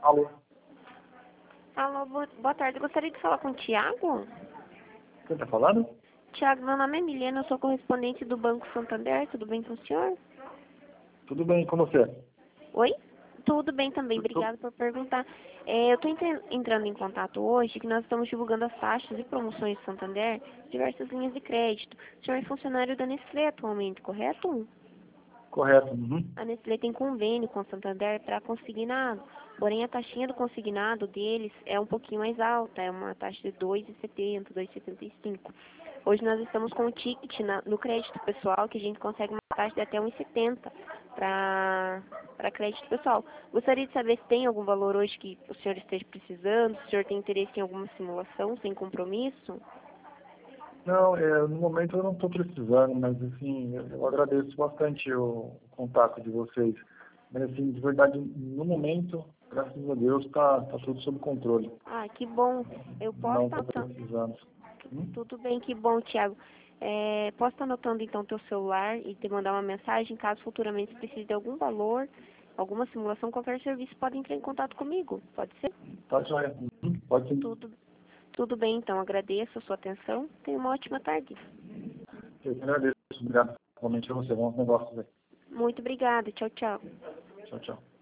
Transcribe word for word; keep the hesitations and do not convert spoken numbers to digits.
Alô? Alô, boa, boa tarde. Eu gostaria de falar com o Tiago. Quem tá falando? Tiago, meu nome é Milena, eu sou correspondente do Banco Santander. Tudo bem com o senhor? Tudo bem com você? Oi? Tudo bem também, Tu- tu- obrigada por perguntar. É, eu estou entrando em contato hoje que nós estamos divulgando as taxas e promoções do Santander, diversas linhas de crédito. O senhor é funcionário da Nestlé atualmente, correto? Correto. Uhum. A Nestlé tem convênio com o Santander para consignado, porém a taxinha do consignado deles é um pouquinho mais alta, é uma taxa de dois vírgula setenta, dois vírgula setenta e cinco. Hoje nós estamos com um ticket na- no crédito pessoal que a gente consegue uma taxa de até um vírgula setenta para para crédito pessoal. Gostaria de saber se tem algum valor hoje que o senhor esteja precisando, se o senhor tem interesse em alguma simulação sem compromisso. Não, é, no momento eu não estou precisando, mas assim, eu, eu agradeço bastante o, o contato de vocês. Mas assim, de verdade, no momento, graças a Deus, está tá tudo sob controle. Ah, que bom. Eu posso Não estar estou precisando. Hum? Tudo bem, que bom, Tiago. É, posso estar anotando então o teu celular e te mandar uma mensagem, caso futuramente precise de algum valor, alguma simulação, qualquer serviço, pode entrar em contato comigo, pode ser? Tá joia. Uhum. Pode sim. Tudo, tudo bem, então, agradeço a sua atenção, tenha uma ótima tarde. Eu que agradeço. Obrigado. Realmente a você. Bons negócios aí. Muito obrigada, tchau, tchau. Tchau, tchau.